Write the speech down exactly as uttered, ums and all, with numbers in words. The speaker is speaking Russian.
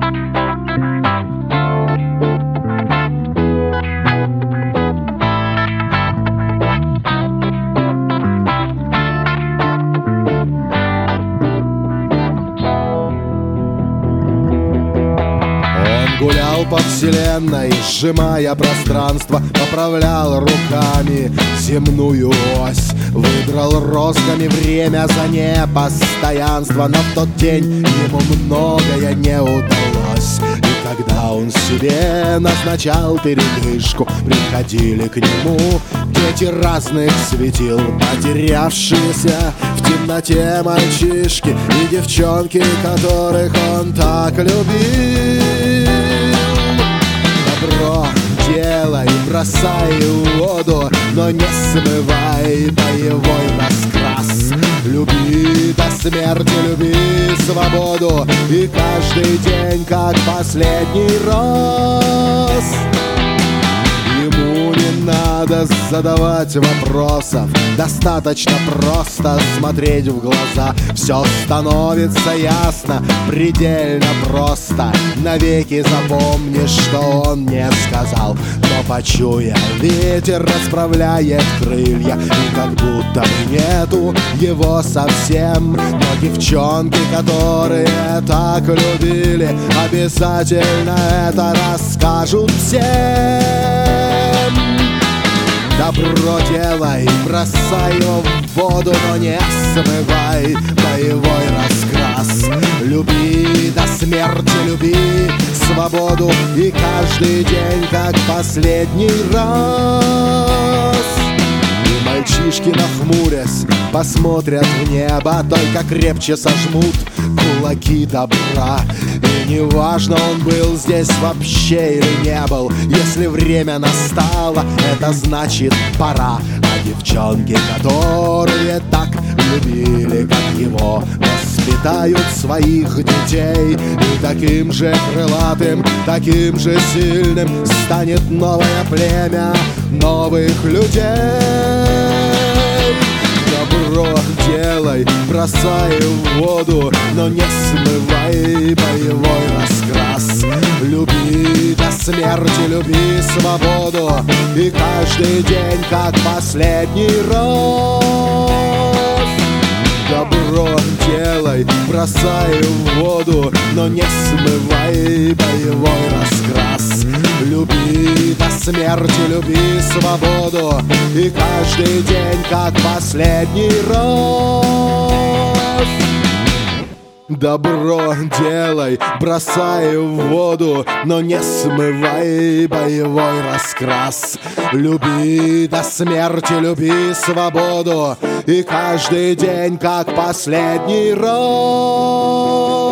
Гулял по вселенной, сжимая пространство, поправлял руками земную ось. Выдрал розгами время за непостоянство, но в тот день ему многое не удалось. И когда он себе назначал передышку, приходили к нему дети разных светил, потерявшиеся в темноте мальчишки и девчонки, которых он так любил. Добро делай, бросай в воду, но не смывай боевой раскрас. Люби до смерти, люби свободу, и каждый день как последний раз. Ему не надо задавать вопросов, достаточно просто смотреть в глаза. Все становится ясно, предельно просто. Навеки запомнишь, что он не сказал. Но почуя, ветер расправляет крылья, и как будто бы нету его совсем. Но девчонки, которые так любили, обязательно это расскажут всем. Добро делай, бросай его в воду, но не смывай боевой раскрас. Люби до смерти, люби свободу, и каждый день как последний раз. И мальчишки, нахмурясь, посмотрят в небо, только крепче сожмут кулаки добра. И неважно, он был здесь вообще или не был, если время настало, это значит пора. А девчонки, которые так любили, как его, воспитают своих детей. И таким же крылатым, таким же сильным станет новое племя новых людей. Добро делай, бросай в воду, но не смывай боевой раскрас. Люби до смерти, люби свободу, и каждый день как последний раз. Добро делай, бросай в воду, но не смывай боевой раскрас. Люби до смерти, люби свободу, и каждый день как последний раз. Добро делай, бросай в воду, но не смывай боевой раскрас. Люби до смерти, люби свободу, и каждый день как последний раз.